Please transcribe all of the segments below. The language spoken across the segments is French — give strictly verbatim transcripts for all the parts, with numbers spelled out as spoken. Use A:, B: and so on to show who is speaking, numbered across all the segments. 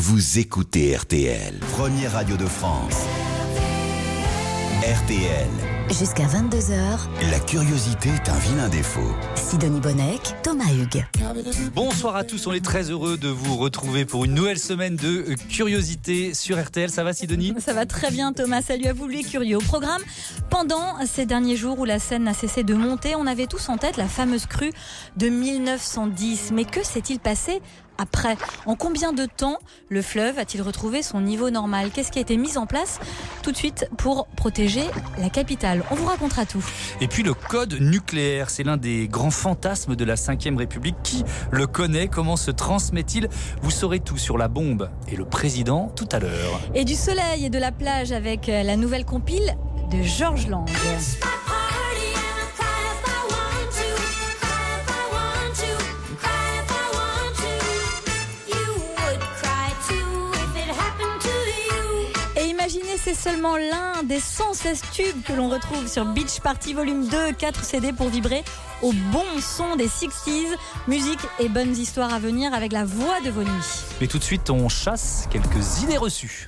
A: vous écoutez R T L. Première radio de France. R T L.
B: Jusqu'à vingt-deux heures,
A: La curiosité est un vilain défaut.
B: Sidonie Bonnec, Thomas Hugues.
C: Bonsoir à tous, on est très heureux de vous retrouver pour une nouvelle semaine de Curiosité sur R T L. Ça va Sidonie ?
D: Ça va très bien Thomas, salut à vous les curieux. Au programme, pendant ces derniers jours où la Seine n'a cessé de monter, on avait tous en tête la fameuse crue de mille neuf cent dix. Mais que s'est-il passé après ? En combien de temps le fleuve a-t-il retrouvé son niveau normal ? Qu'est-ce qui a été mis en place tout de suite pour protéger la capitale ? On vous racontera tout.
C: Et puis le code nucléaire, c'est l'un des grands fantasmes de la cinquième République. Qui le connaît ? Comment se transmet-il ? Vous saurez tout sur la bombe et le président tout à l'heure.
D: Et du soleil et de la plage avec la nouvelle compile de Georges Lang. Imaginez, c'est seulement l'un des cent seize tubes que l'on retrouve sur Beach Party Volume deux, quatre C D pour vibrer au bon son des sixties. Musique et bonnes histoires à venir avec la voix de vos nuits.
C: Mais tout de suite, on chasse quelques idées reçues.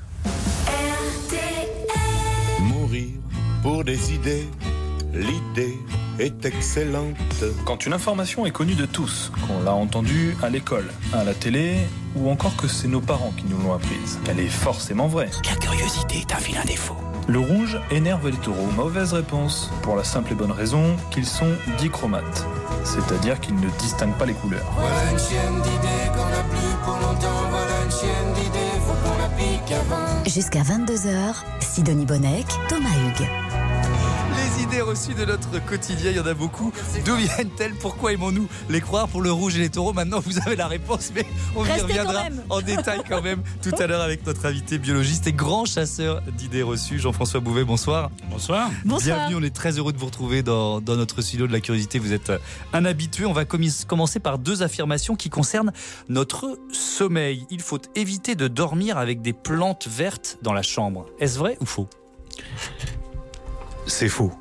E: Mourir pour des idées, l'idée est excellente.
F: Quand une information est connue de tous, qu'on l'a entendue à l'école, à la télé, ou encore que c'est nos parents qui nous l'ont apprise, elle est forcément vraie.
A: La curiosité est un vilain défaut.
F: Le rouge énerve les taureaux. Mauvaise réponse, pour la simple et bonne raison qu'ils sont dichromates, c'est-à-dire qu'ils ne distinguent pas les couleurs.
G: Voilà une chienne d'idées qu'on n'a plus pour longtemps. Voilà une chienne d'idées, faut qu'on la pique avant.
B: Jusqu'à vingt-deux heures, Sidonie Bonnec, Thomas Hugues.
C: Les idées reçues de notre quotidien, il y en a beaucoup. D'où viennent-elles ? Pourquoi aimons-nous les croire pour le rouge et les taureaux ? Maintenant, vous avez la réponse, mais on y
D: Restez
C: reviendra en détail quand même tout à l'heure avec notre invité biologiste et grand chasseur d'idées reçues, Jean-François Bouvet. Bonsoir.
H: Bonsoir.
D: Bonsoir.
C: Bienvenue, on est très heureux de vous retrouver dans, dans notre studio de la curiosité. Vous êtes un habitué. On va commis- commencer par deux affirmations qui concernent notre sommeil. Il faut éviter de dormir avec des plantes vertes dans la chambre. Est-ce vrai ou faux ?
H: C'est faux.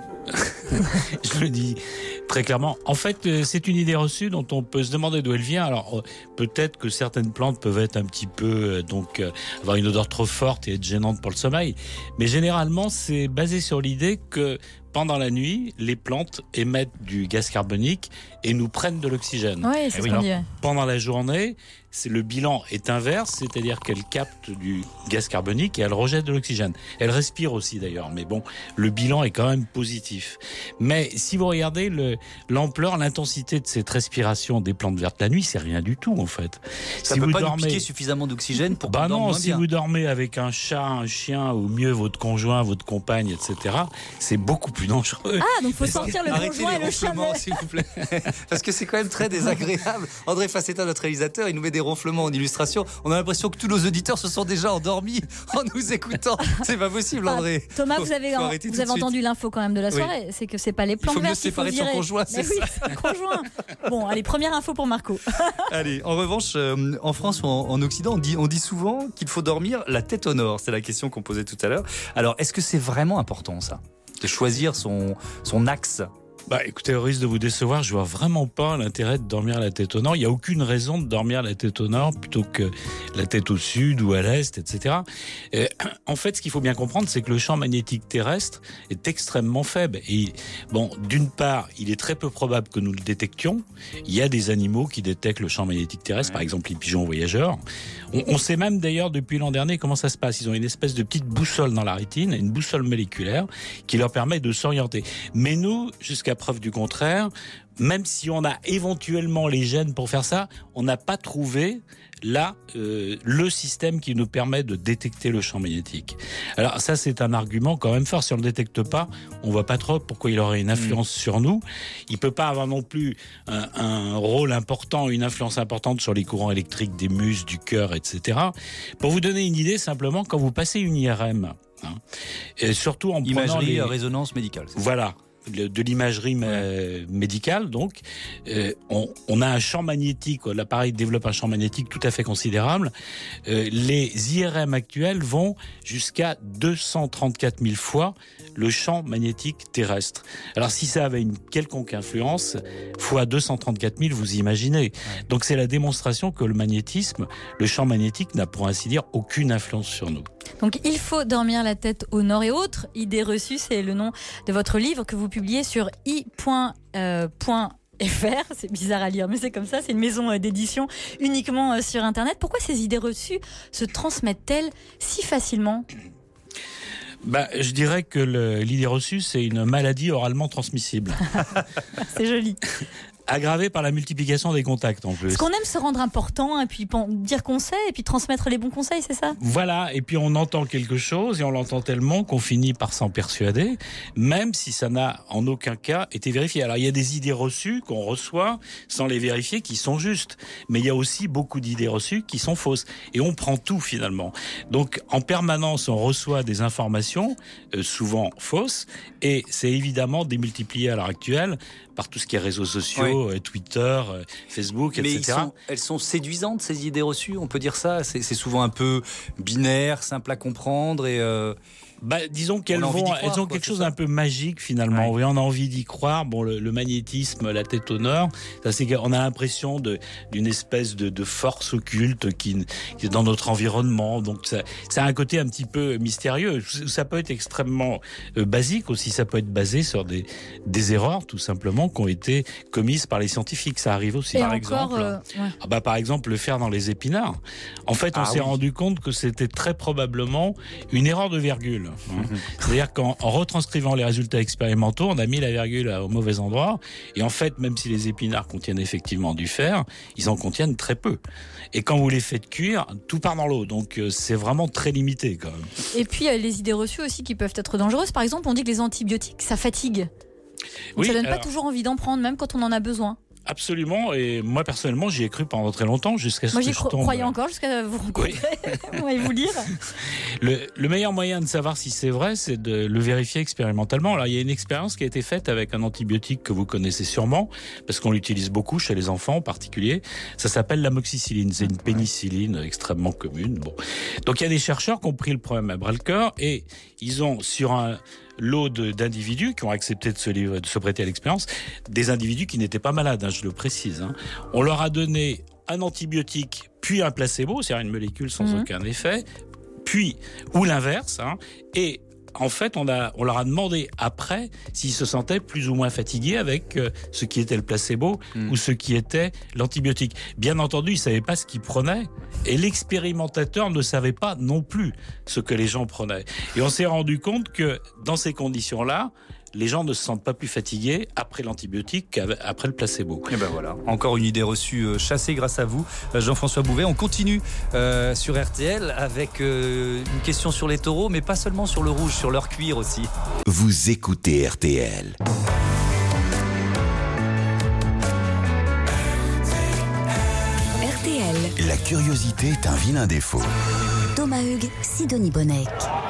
H: Je le dis très clairement. En fait, c'est une idée reçue dont on peut se demander d'où elle vient. Alors, peut-être que certaines plantes peuvent être un petit peu, donc, avoir une odeur trop forte et être gênante pour le sommeil. Mais généralement, c'est basé sur l'idée que pendant la nuit, les plantes émettent du gaz carbonique et nous prennent de l'oxygène.
D: Oui, c'est
H: Et
D: ce
H: oui,
D: qu'on
H: alors,
D: dit.
H: pendant la journée, c'est, le bilan est inverse, c'est-à-dire qu'elle capte du gaz carbonique et elle rejette de l'oxygène. Elle respire aussi d'ailleurs, mais bon, le bilan est quand même positif. Mais si vous regardez le, l'ampleur, l'intensité de cette respiration des plantes vertes la nuit, c'est rien du tout en fait.
C: Ça
H: si
C: ne peut
H: vous
C: pas
H: dormez...
C: nous piquer suffisamment d'oxygène pour
H: Bah
C: qu'on dorme
H: non,
C: moins
H: si
C: bien.
H: vous dormez avec un chat, un chien, ou mieux votre conjoint, votre compagne, et cetera, c'est beaucoup plus dangereux.
D: Ah, donc faut sortir le
C: Arrêtez
D: conjoint
C: les
D: et le chien.
C: ronflements, s'il vous plaît. Parce que c'est quand même très désagréable. André Facetta, notre réalisateur, il nous met des ronflements en illustration. On a l'impression que tous nos auditeurs se sont déjà endormis en nous écoutant. C'est pas possible, André.
D: Ah, Thomas,
C: Faut-
D: vous avez,
C: faut arrêter
D: vous
C: tout
D: avez
C: de suite.
D: entendu l'info quand même de la
C: Oui.
D: soirée. C'est que c'est pas les
C: Il
D: plantes
C: faut mieux
D: vertes
C: se
D: qu'il faut
C: séparer de son
D: virer.
C: conjoint,
D: Mais
C: c'est
D: oui,
C: ça.
D: c'est le conjoint. Bon, allez, première info pour Marco.
C: Allez, en revanche, euh, en France ou en, en Occident, on dit, on dit souvent qu'il faut dormir la tête au nord. C'est la question qu'on posait tout à l'heure. Alors, est-ce que c'est vraiment important, ça ? De choisir son, son axe ?
H: Bah écoutez, au risque de vous décevoir, je vois vraiment pas l'intérêt de dormir la tête au nord. Il n'y a aucune raison de dormir la tête au nord plutôt que la tête au sud ou à l'est, et cetera. Et, en fait, ce qu'il faut bien comprendre, c'est que le champ magnétique terrestre est extrêmement faible. Et bon, d'une part, il est très peu probable que nous le détections. Il y a des animaux qui détectent le champ magnétique terrestre, ouais. Par exemple les pigeons voyageurs. On, on sait même d'ailleurs depuis l'an dernier comment ça se passe. Ils ont une espèce de petite boussole dans la rétine, une boussole moléculaire qui leur permet de s'orienter. Mais nous, jusqu'à preuve du contraire, même si on a éventuellement les gènes pour faire ça, on n'a pas trouvé là euh, le système qui nous permet de détecter le champ magnétique. Alors ça, c'est un argument quand même fort. Si on le détecte pas, on voit pas trop pourquoi il aurait une influence mmh. sur nous. Il peut pas avoir non plus un, un rôle important, une influence importante sur les courants électriques des muscles, du cœur, et cetera. Pour vous donner une idée, simplement, quand vous passez une I R M, hein, et surtout en
C: Imagerie
H: prenant les...
C: à résonance médicale.
H: Voilà. de l'imagerie ouais. médicale, donc, euh, on, on a un champ magnétique, l'appareil développe un champ magnétique tout à fait considérable. Euh, les I R M actuels vont jusqu'à deux cent trente-quatre mille fois le champ magnétique terrestre. Alors si ça avait une quelconque influence, fois deux cent trente-quatre mille, vous imaginez. Ouais. Donc c'est la démonstration que le magnétisme, le champ magnétique n'a pour ainsi dire aucune influence sur nous.
D: Donc il faut dormir la tête au nord et autres idées reçues, c'est le nom de votre livre que vous publiez sur i point f r. C'est bizarre à lire, mais c'est comme ça, c'est une maison d'édition uniquement sur Internet. Pourquoi ces idées reçues se transmettent-elles si facilement ?
H: Bah, je dirais que le, l'idée reçue, c'est une maladie oralement transmissible.
D: C'est joli.
H: Aggravé par la multiplication des contacts en plus.
D: Parce qu'on aime se rendre important et puis dire qu'on sait et puis transmettre les bons conseils, c'est ça ?
H: Voilà, et puis on entend quelque chose et on l'entend tellement qu'on finit par s'en persuader, même si ça n'a en aucun cas été vérifié. Alors il y a des idées reçues qu'on reçoit sans les vérifier qui sont justes, mais il y a aussi beaucoup d'idées reçues qui sont fausses. Et on prend tout finalement. Donc en permanence on reçoit des informations, euh, souvent fausses, et c'est évidemment démultiplié à l'heure actuelle par tout ce qui est réseaux sociaux, oui. Twitter, Facebook, et cetera.
C: Mais sont, elles sont séduisantes, ces idées reçues, on peut dire ça. C'est, c'est souvent un peu binaire, simple à comprendre et... Euh...
H: Bah, disons qu'elles vont, croire, elles ont quoi, quelque chose d'un peu magique finalement. Ouais. Oui, on a envie d'y croire. Bon, le, le magnétisme, la tête au nord, ça c'est qu'on a l'impression de d'une espèce de, de force occulte qui, qui est dans notre environnement. Donc ça, ça a un côté un petit peu mystérieux. Ça peut être extrêmement euh, basique aussi. Ça peut être basé sur des des erreurs tout simplement qui ont été commises par les scientifiques. Ça arrive aussi.
D: Et
H: par
D: encore,
H: exemple,
D: euh, ouais.
H: ah bah par exemple le fer dans les épinards. En fait, on ah, s'est oui. rendu compte que c'était très probablement une erreur de virgule. C'est-à-dire qu'en en retranscrivant les résultats expérimentaux, on a mis la virgule au mauvais endroit. Et en fait, même si les épinards contiennent effectivement du fer, ils en contiennent très peu. Et quand vous les faites cuire, tout part dans l'eau. Donc c'est vraiment très limité quand même.
D: Et puis les idées reçues aussi qui peuvent être dangereuses. Par exemple, on dit que les antibiotiques, ça fatigue. Donc oui, ça donne alors... pas toujours envie d'en prendre, même quand on en a besoin.
H: Absolument, et moi personnellement j'y ai cru pendant très longtemps jusqu'à ce
D: moi,
H: que
D: j'y
H: je
D: cro-
H: tombe.
D: croyais encore jusqu'à vous rencontrer oui. et vous lire.
H: Le, le meilleur moyen de savoir si c'est vrai, c'est de le vérifier expérimentalement. Alors il y a une expérience qui a été faite avec un antibiotique que vous connaissez sûrement, parce qu'on l'utilise beaucoup chez les enfants en particulier. Ça s'appelle l'amoxicilline, c'est une pénicilline extrêmement commune. Bon, donc il y a des chercheurs qui ont pris le problème à bras le corps et ils ont sur un lot de, d'individus qui ont accepté de se, livrer, de se prêter à l'expérience, des individus qui n'étaient pas malades, hein, je le précise. Hein. On leur a donné un antibiotique, puis un placebo, c'est-à-dire une molécule sans mmh. aucun effet, puis, ou l'inverse, hein, et en fait, on, a, on leur a demandé après s'ils se sentaient plus ou moins fatigués avec euh, ce qui était le placebo mmh. ou ce qui était l'antibiotique. Bien entendu, ils ne savaient pas ce qu'ils prenaient et l'expérimentateur ne savait pas non plus ce que les gens prenaient. Et on s'est rendu compte que dans ces conditions-là, les gens ne se sentent pas plus fatigués après l'antibiotique qu'après le placebo.
C: Et ben voilà, encore une idée reçue chassée grâce à vous, Jean-François Bouvet. On continue euh, sur R T L avec euh, une question sur les taureaux, mais pas seulement sur le rouge, sur leur cuir aussi.
A: Vous écoutez R T L.
B: R T L.
A: La curiosité est un vilain défaut.
B: Thomas Hugues, Sidonie Bonnec.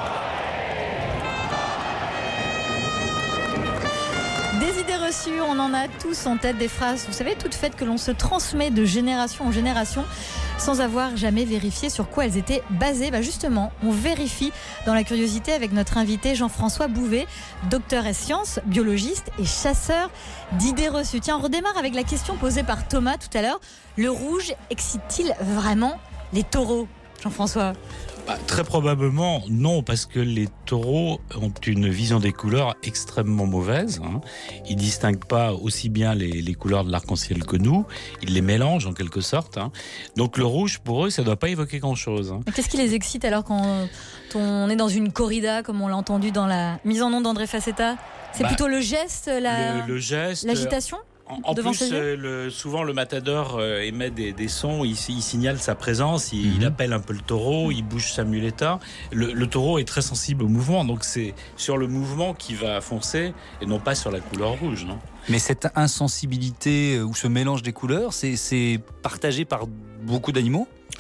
D: Des idées reçues, on en a tous en tête, des phrases, vous savez, toutes faites que l'on se transmet de génération en génération sans avoir jamais vérifié sur quoi elles étaient basées. Bah justement, on vérifie dans la curiosité avec notre invité Jean-François Bouvet, docteur en sciences, biologiste et chasseur d'idées reçues. Tiens, on redémarre avec la question posée par Thomas tout à l'heure. Le rouge excite-t-il vraiment les taureaux, Jean-François ?
H: Bah, très probablement non, parce que les taureaux ont une vision des couleurs extrêmement mauvaise. Hein. Ils distinguent pas aussi bien les, les couleurs de l'arc-en-ciel que nous. Ils les mélangent en quelque sorte. Hein. Donc le rouge, pour eux, ça doit pas évoquer grand-chose. Hein.
D: Mais qu'est-ce qui les excite alors quand on est dans une corrida, comme on l'a entendu dans la mise en onde d'André Facetta ? C'est bah, plutôt le geste, la,
H: le, le geste,
D: l'agitation ?
H: En plus, euh, le, souvent le matador euh, émet des, des sons, il, il signale sa présence, il, mm-hmm. il appelle un peu le taureau, il bouge sa muleta. Le, le taureau est très sensible au mouvement, donc c'est sur le mouvement qu'il va foncer et non pas sur la couleur rouge. Non ?
C: Mais cette insensibilité ou ce mélange des couleurs, c'est, c'est partagé par beaucoup d'animaux ?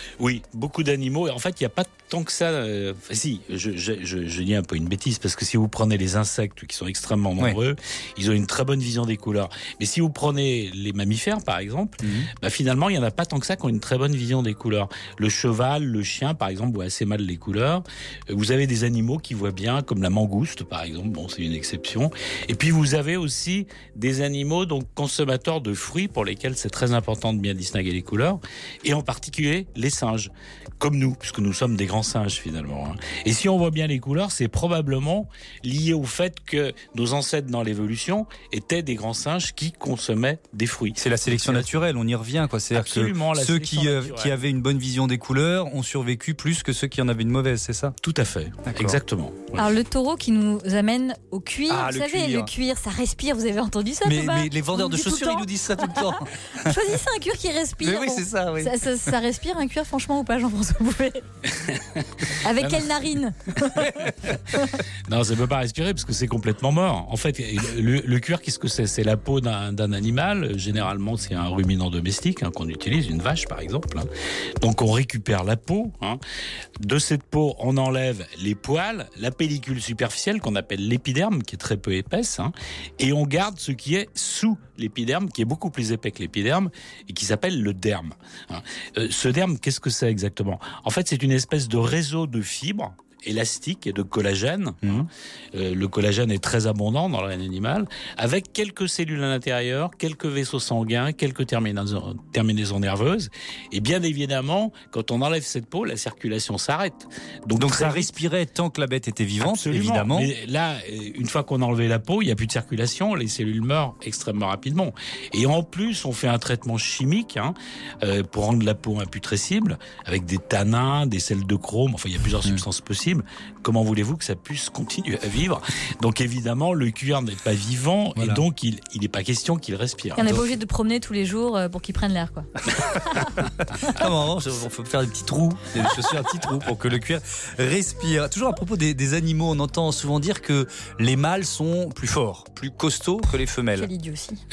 H: Oui, beaucoup d'animaux. En fait, il n'y a pas tant que ça. Euh, enfin, si, je, je, je, je dis un peu une bêtise, parce que si vous prenez les insectes qui sont extrêmement nombreux, oui. ils ont une très bonne vision des couleurs. Mais si vous prenez les mammifères, par exemple, mmh. bah, finalement, il n'y en a pas tant que ça qui ont une très bonne vision des couleurs. Le cheval, le chien, par exemple, voient assez mal les couleurs. Vous avez des animaux qui voient bien, comme la mangouste, par exemple. Bon, c'est une exception. Et puis, vous avez aussi des animaux, donc consommateurs de fruits, pour lesquels c'est très important de bien distinguer les couleurs, et en particulier les singes, comme nous, puisque nous sommes des grands singes finalement. Et si on voit bien les couleurs, c'est probablement lié au fait que nos ancêtres dans l'évolution étaient des grands singes qui consommaient des fruits.
C: C'est la sélection naturelle, on y revient, quoi. C'est-à-dire
H: Absolument,
C: que ceux qui, euh, qui avaient une bonne vision des couleurs ont survécu plus que ceux qui en avaient une mauvaise, c'est ça ?
H: Tout à fait, D'accord. exactement.
D: Ouais. Alors le taureau qui nous amène au cuir,
C: ah,
D: vous
C: le
D: savez,
C: cuir.
D: le cuir, ça respire, vous avez entendu ça,
C: mais,
D: Thomas ?
C: Mais les vendeurs de chaussures, ils nous disent ça tout le temps.
D: Choisissez un cuir qui respire.
C: Mais oui, c'est ça, oui.
D: Ça, ça, ça respire un cuir, franchement, ou pas, Jean-François Bouvet ? Avec quelle narine ?
H: Non, ça ne peut pas respirer parce que c'est complètement mort. En fait, le, le cuir, qu'est-ce que c'est ? C'est la peau d'un, d'un animal. Généralement, c'est un ruminant domestique hein, qu'on utilise, une vache par exemple. Hein. Donc, on récupère la peau. Hein. De cette peau, on enlève les poils, la pellicule superficielle qu'on appelle l'épiderme, qui est très peu épaisse, hein, et on garde ce qui est sous l'épiderme, qui est beaucoup plus épais que l'épiderme et qui s'appelle le derme. Hein. Euh, ce derme, qu'est-ce que c'est exactement ? En fait, c'est une espèce de réseau de fibres élastique et de collagène. Mmh. Euh, le collagène est très abondant dans l'organe animal, avec quelques cellules à l'intérieur, quelques vaisseaux sanguins, quelques terminaisons, terminaisons nerveuses. Et bien évidemment, quand on enlève cette peau, la circulation s'arrête.
C: Donc, Donc ça respirait tant que la bête était vivante,
H: Absolument.
C: Évidemment.
H: Mais là, une fois qu'on a enlevé la peau, il n'y a plus de circulation, les cellules meurent extrêmement rapidement. Et en plus, on fait un traitement chimique hein, euh, pour rendre la peau imputrescible, avec des tanins, des sels de chrome, enfin il y a plusieurs mmh. substances possibles. Comment voulez-vous que ça puisse continuer à vivre ? Donc évidemment, le cuir n'est pas vivant voilà. et donc il n'est pas question qu'il respire.
D: On n'est
H: donc...
D: pas obligé de promener tous les jours pour qu'il prenne l'air, quoi.
C: Non, il faut faire des petits trous, des chaussures à petits trous pour que le cuir respire. Toujours à propos des, des animaux, on entend souvent dire que les mâles sont plus forts, plus costauds que les femelles.
D: Quel idiot aussi.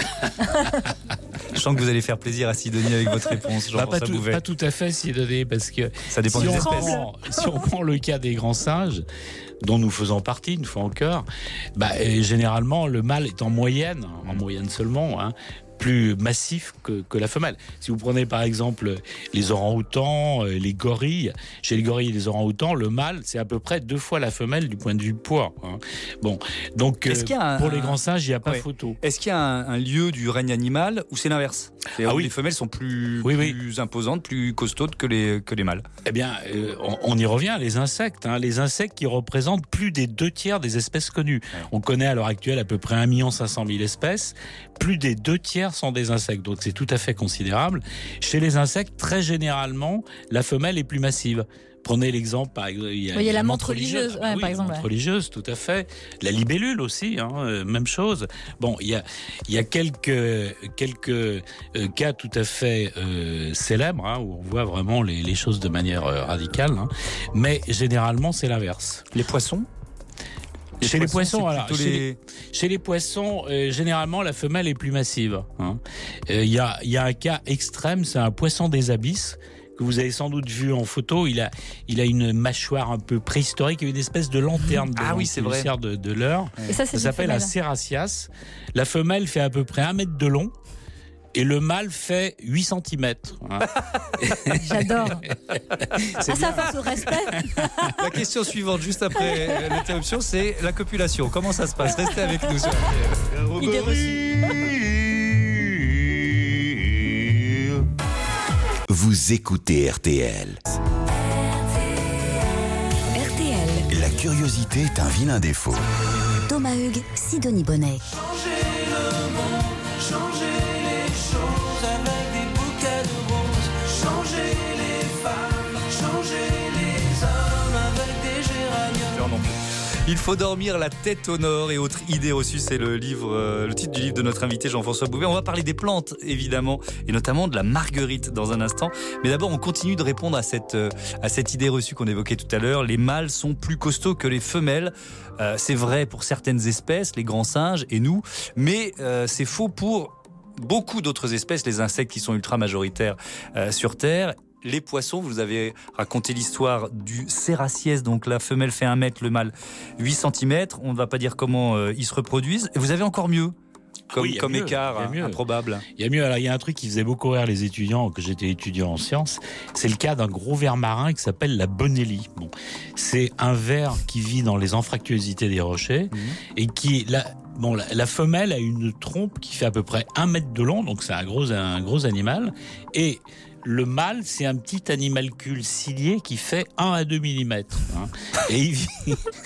C: Je sens que vous allez faire plaisir à Sidonie avec votre réponse.
H: Bah, pas, tout, pas tout à fait, Sidonie, parce que
C: ça dépend
H: si
C: des
H: on
C: espèces.
H: Prend, si on prend le cas des grands singes, dont nous faisons partie, une fois encore, bah, généralement, le mâle est en moyenne, en moyenne seulement, hein, plus massif que, que la femelle. Si vous prenez par exemple les orang-outans, les gorilles, chez les gorilles et les orang-outans, le mâle c'est à peu près deux fois la femelle du point de vue poids. Hein. Bon, donc euh, un, pour les grands singes, il n'y a pas ouais. photo.
C: Est-ce qu'il y a un, un lieu du règne animal où c'est l'inverse ? Ah oui. Les femelles sont plus, oui, oui. plus imposantes, plus costaudes que les, que les mâles.
H: Eh bien, euh, on, on y revient, les insectes. Hein, les insectes qui représentent plus des deux tiers des espèces connues. Ouais. On connaît à l'heure actuelle à peu près un million cinq cent mille espèces. Plus des deux tiers sont des insectes, donc c'est tout à fait considérable. Chez les insectes, très généralement, la femelle est plus massive. Prenez l'exemple, par exemple, il y a,
D: oui, il y a la menthe religieuse, ouais,
H: ah, oui,
D: par exemple.
H: La menthe religieuse, tout à fait. La libellule aussi, hein, euh, même chose. Bon, il y a, il y a quelques, quelques euh, cas tout à fait euh, célèbres, hein, où on voit vraiment les, les choses de manière euh, radicale, hein, mais généralement, c'est l'inverse.
C: Les poissons ? Les
H: chez,
C: poissons,
H: les poissons, alors,
C: les...
H: chez, les, chez les poissons, euh, généralement, la femelle est plus massive. Hein. Euh, y a, y a un cas extrême, c'est un poisson des abysses, que vous avez sans doute vu en photo. Il a, il a une mâchoire un peu préhistorique et une espèce de lanterne
C: ah oui, c'est vrai.
H: de, de l'heure.
D: Et ça,
H: ça s'appelle un céracias. La femelle fait à peu près un mètre de long. Et le mâle fait huit centimètres. Hein.
D: J'adore. Ah, ça passe au respect.
C: La question suivante, juste après l'interruption, c'est la copulation. Comment ça se passe ? Restez avec nous sur R T L.
D: Idée reçue.
A: Vous écoutez R T L.
B: R T L.
A: La curiosité est un vilain défaut.
B: Thomas Hugues, Sidonie Bonnet.
G: Changer le monde, changer les choses avec des bouquets de roses. Changer les femmes, changer les hommes avec des géraniums.
C: Il faut dormir la tête au nord et autres idées reçues, c'est le livre, euh, le titre du livre de notre invité Jean-François Bouvet. On va parler des plantes évidemment et notamment de la marguerite dans un instant. Mais d'abord, on continue de répondre à cette euh, à cette idée reçue qu'on évoquait tout à l'heure. Les mâles sont plus costauds que les femelles. Euh, c'est vrai pour certaines espèces, les grands singes et nous, mais euh, c'est faux pour beaucoup d'autres espèces, les insectes qui sont ultra majoritaires euh, sur Terre. les poissons, vous avez raconté l'histoire du Céraciès, donc la femelle fait un mètre, le mâle huit centimètres. On ne va pas dire comment euh, ils se reproduisent. Et vous avez encore mieux. Comme,
H: oui,
C: comme
H: mieux,
C: écart hein, improbable.
H: Il y a mieux. Alors, il y a un truc qui faisait beaucoup rire les étudiants, que j'étais étudiant en sciences. C'est le cas d'un gros ver marin qui s'appelle la bonellie. Bon, c'est un ver qui vit dans les anfractuosités des rochers mmh. et qui, la, bon, la, la femelle a une trompe qui fait à peu près un mètre de long, donc c'est un gros, un gros animal. Et le mâle, c'est un petit animalcule cilié qui fait un à deux millimètres. Hein. Et il vit,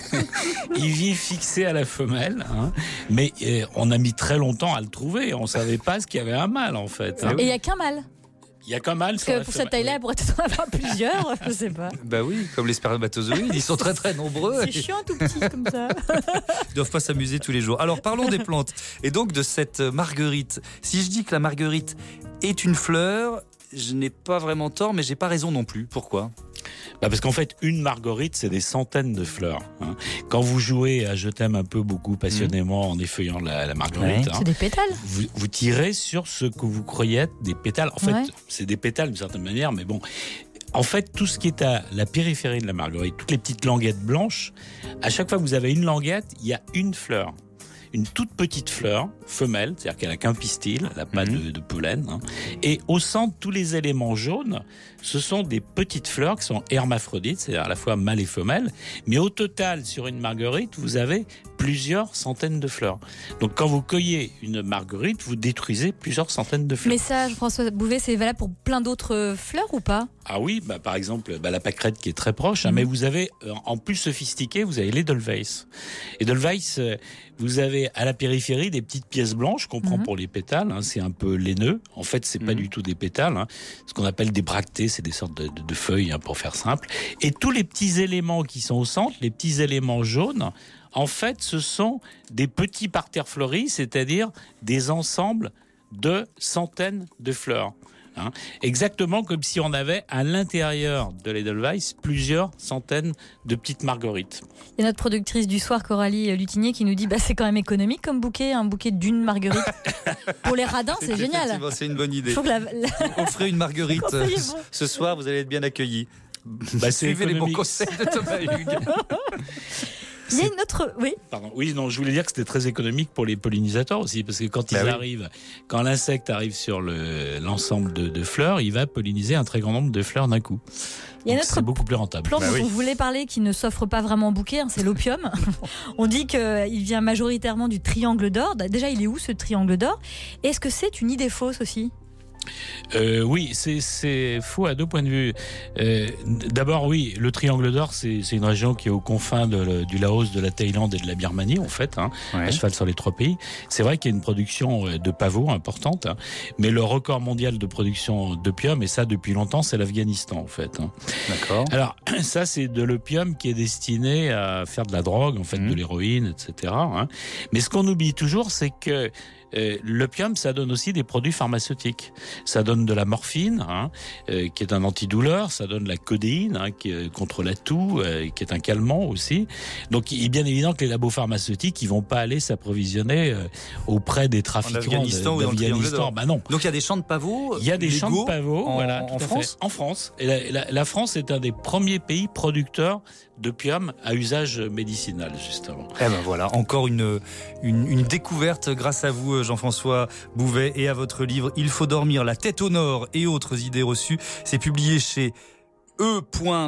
H: il vit fixé à la femelle. Hein. Mais euh, on a mis très longtemps à le trouver. On ne savait pas ce qu'il y avait un mâle, en fait. Hein.
D: Et il n'y a qu'un mâle.
H: Il y a qu'un mâle.
D: Parce que pour cette taille-là, il pourrait en avoir plusieurs, je ne sais pas.
C: Bah oui, comme les spermatozoïdes, ils sont très très nombreux.
D: C'est chiant tout petit comme ça.
C: Ils ne doivent pas s'amuser tous les jours. Alors parlons des plantes. Et donc de cette marguerite. Si je dis que la marguerite est une fleur, je n'ai pas vraiment tort, mais j'ai pas raison non plus. Pourquoi ?
H: Bah parce qu'en fait, une marguerite, c'est des centaines de fleurs. Hein. Quand vous jouez à Je t'aime un peu beaucoup passionnément en effeuillant la, la marguerite,
D: ouais,
H: hein,
D: c'est des pétales.
H: Vous, vous tirez sur ce que vous croyez être des pétales. En fait, ouais. c'est des pétales d'une certaine manière, mais bon. En fait, tout ce qui est à la périphérie de la marguerite, toutes les petites languettes blanches, à chaque fois que vous avez une languette, il y a une fleur. Une toute petite fleur, femelle, c'est-à-dire qu'elle n'a qu'un pistil, elle n'a pas mmh. de, de pollen. Hein. Et au centre, tous les éléments jaunes, ce sont des petites fleurs qui sont hermaphrodites, c'est-à-dire à la fois mâle et femelle. Mais au total, sur une marguerite, vous avez plusieurs centaines de fleurs. Donc quand vous cueillez une marguerite, vous détruisez plusieurs centaines de fleurs.
D: Mais ça, François Bouvet, c'est valable pour plein d'autres fleurs ou pas ?
H: Ah oui, bah par exemple, bah la pâquerette qui est très proche, mmh. hein, mais vous avez, en plus sophistiqué, vous avez l'Edelweiss. Edelweiss, vous avez à la périphérie des petites pièces blanches qu'on prend mmh. pour les pétales, hein, c'est un peu laineux. En fait, c'est mmh. pas du tout des pétales, hein, ce qu'on appelle des bractées, c'est des sortes de, de, de feuilles, hein, pour faire simple. Et tous les petits éléments qui sont au centre, les petits éléments jaunes, en fait, ce sont des petits parterres fleuris, c'est-à-dire des ensembles de centaines de fleurs. Hein, exactement comme si on avait à l'intérieur de l'Edelweiss plusieurs centaines de petites marguerites.
D: Il y a notre productrice du soir, Coralie Lutinier, qui nous dit bah, c'est quand même économique comme bouquet, un bouquet d'une marguerite. Pour les radins, c'est, c'est génial.
C: C'est une bonne idée.
D: La, la...
C: Offrez une marguerite euh, bon. Ce soir, vous allez être bien accueillis. Bah, Suivez les bons conseils de Thomas Hugues.
D: Il y a une autre... Oui.
H: Pardon. Oui, non, je voulais dire que c'était très économique pour les pollinisateurs aussi, parce que quand ils bah oui. arrivent, quand l'insecte arrive sur le, l'ensemble de, de fleurs, il va polliniser un très grand nombre de fleurs d'un coup. Il y a Donc, c'est beaucoup plus rentable.
D: Plante bah dont oui. on voulait parler qui ne s'offre pas vraiment en bouquet, hein, c'est l'opium. On dit qu'il vient majoritairement du triangle d'or. Déjà, il est où ce triangle d'or ? Est-ce que c'est une idée fausse aussi ?
H: Euh, oui, c'est, c'est faux à deux points de vue. Euh, d'abord, oui, le Triangle d'Or, c'est, c'est une région qui est aux confins de, le, du Laos, de la Thaïlande et de la Birmanie, en fait, hein, ouais. à cheval sur les trois pays. C'est vrai qu'il y a une production de pavots importante, hein, mais le record mondial de production d'opium, et ça depuis longtemps, c'est l'Afghanistan, en fait. Hein.
C: D'accord.
H: Alors, ça, c'est de l'opium qui est destiné à faire de la drogue, en fait, mmh. de l'héroïne, et cetera. Hein. Mais ce qu'on oublie toujours, c'est que Euh, l'opium, ça donne aussi des produits pharmaceutiques. Ça donne de la morphine, hein, euh, qui est un antidouleur. Ça donne la codéine, hein, qui est contre la toux, euh, qui est un calmant aussi. Donc, il est bien évident que les labos pharmaceutiques, ils vont pas aller s'approvisionner euh, auprès des trafiquants
C: d'Afghanistan.
H: De, d'Afghanistan. Bah non.
C: Donc, il y a des champs de pavots.
H: Il y a des champs de pavots,
C: en,
H: voilà,
C: en
H: tout à
C: France.
H: Fait. En France. Et la, la, la France est un des premiers pays producteurs d'opium à usage médicinal, justement.
C: Eh ben voilà, encore une, une, une découverte grâce à vous, Jean-François Bouvet, et à votre livre « Il faut dormir, la tête au nord et autres idées reçues ». C'est publié chez e point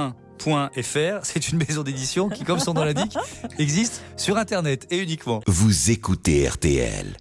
C: f r. C'est une maison d'édition qui, comme son nom l'indique, existe sur Internet et uniquement.
A: Vous écoutez R T L.